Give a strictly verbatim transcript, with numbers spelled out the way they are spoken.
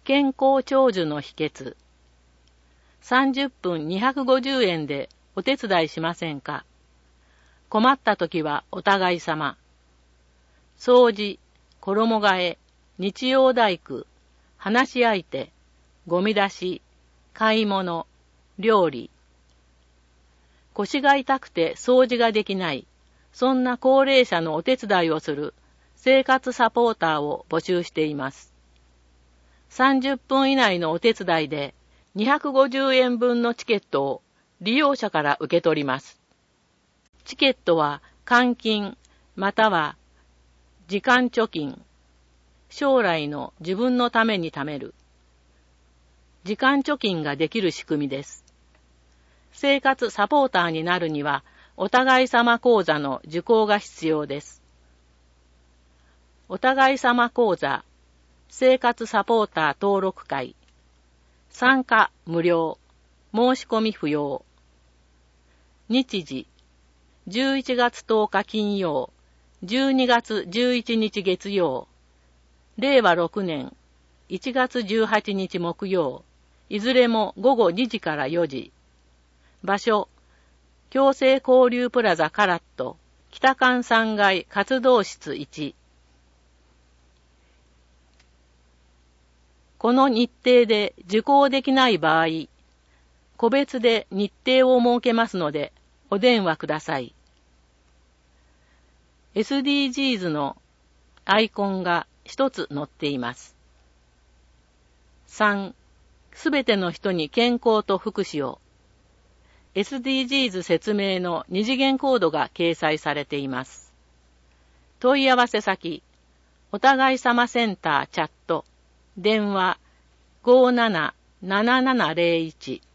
健康長寿の秘訣。さんじゅっぷんにひゃくごじゅうえんでお手伝いしませんか。困った時はお互い様。掃除、衣替え、日曜大工、話し相手、ゴミ出し、買い物、料理。腰が痛くて掃除ができない、そんな高齢者のお手伝いをする生活サポーターを募集しています。さんじゅっぷん以内のお手伝いでにひゃくごじゅうえんぶんのチケットを利用者から受け取ります。チケットは換金または時間貯金、将来の自分のために貯める。時間貯金ができる仕組みです。生活サポーターになるにはお互い様講座の受講が必要です。お互い様講座生活サポーター登録会。参加無料。申し込み不要。日時。じゅういちがつとおか金曜。じゅうにがつじゅういちにち月曜。れいわろくねんいちがつじゅうはちにち木曜。いずれもごごにじからよじ。場所。共生交流プラザカラット。北館さんがい活動室いち。この日程で受講できない場合、個別で日程を設けますので、お電話ください。エスディージーズ のアイコンが一つ載っています。さん、すべての人に健康と福祉を。エスディージーズ 説明の二次元コードが掲載されています。問い合わせ先、お互い様センターチャット。電話 ごーななななななぜろいち